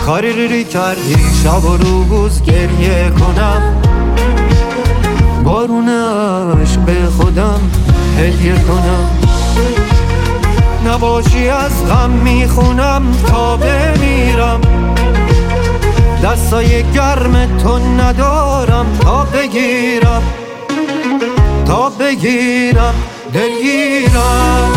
کاری کردی شب و روز گریه کنم، بارونش به خودم هدیه کنم. نباشی از غم میخونم تا بمیرم، دستای گرم تو ندارم تا بگیرم دلگیرم.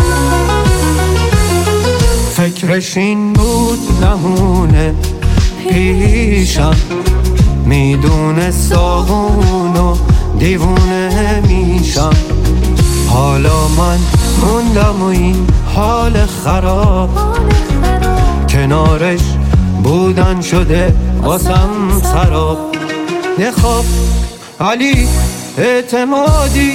فکرش این بود نمونه پیشم، میدونست آغون دیوونه میشم. حالا من موندم و این حال خراب، کنارش بودن شده واسم سراب. نخواب علی اعتمادی،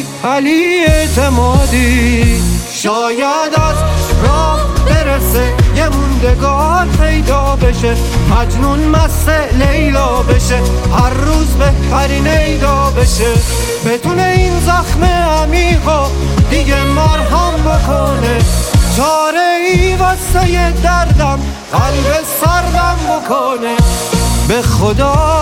شاید از راه برسه یه موندگار پیدا بشه، مجنون مست لیلا بشه، هر روز بهترین ایدا بشه. بتونه این زخم عمیقا دیگه مرهم بکنه، چاره ای واسه دردم قلب سردم بکنه. به خدا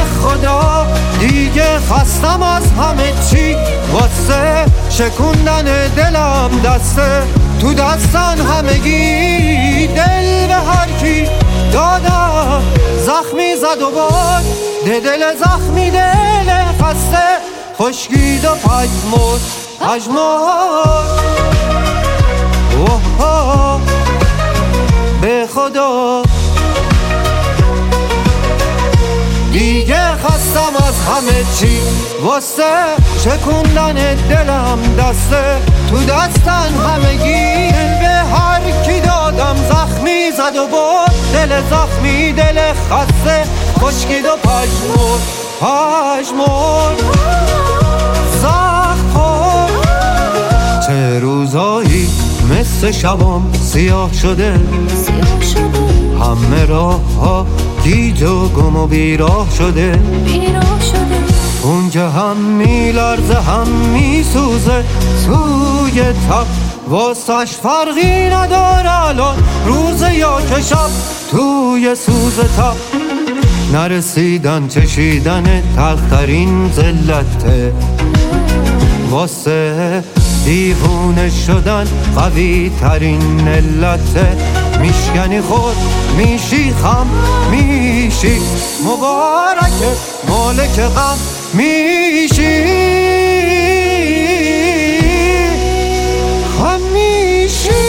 دیگه خستم از همه چی، واسه شکوندن دلم دسته تو دستن همگی. دل به هر کی دادم زخمی زد و باد، دل زخمی دل خسته خشکید و پژمرد. به خدا دیگه خستم از همه چی، واسه شکوندن دلم دسته تو دستن همگی. به هر کی دادم زخمی زد و برد، دل زخمی دل خسته خشکید و پژمرد. زخم خورد. چه روزایی مثل شبام سیاه شده، همه راه ها گیج و گم و بیراه شده. اون که هم میلرزه هم میسوزه توی تب، واسش فرقی نداره الان روزه یا که شب. توی سوز تب نرسیدن چشیدن تلخترین ذلته، واسه دیوونه شدن قوی ترین علته. میشکنی خود میشی خم میشی، مبارکه مالک غم میشی، خم میشی.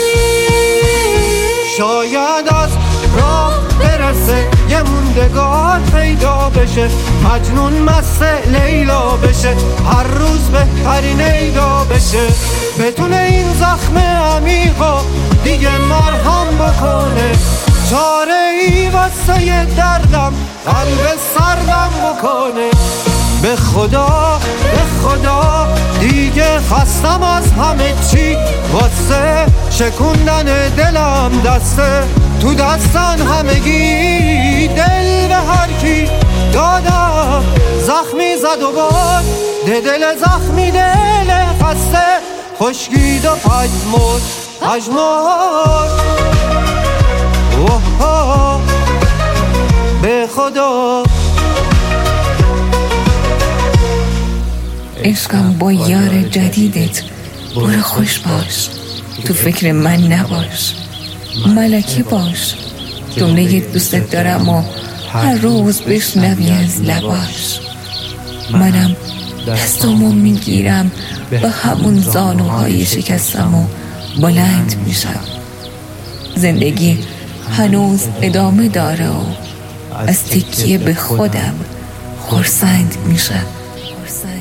شاید از راه برسه یه موندگار پیدا بشه، مجنون مست لیلا بشه، هر روز بهترین ایدا بشه. بتونه این زخم عمیقا دیگه مرهم بکنه، چاره ای واسه دردم قلب سردم بکنه. به خدا دیگه خستم از همه چی، واسه شکوندن دلم دسته تو دستن همگی. دل به هر کی دادم زخمی زد و باد، دل زخمی دل خسته خشکید و پژمرد. به خدا عشقم با یار جدیدت برو خوش باش، تو فکر من نباش، ملکه باش. جمله دوستت دارم و هر روز بشنوی از لباش. منم دستامو میگیرم به همون زانوهای شکستم و بلند میشم. زندگی هنوز ادامه داره و از تکیه به خودم خرسند میشم.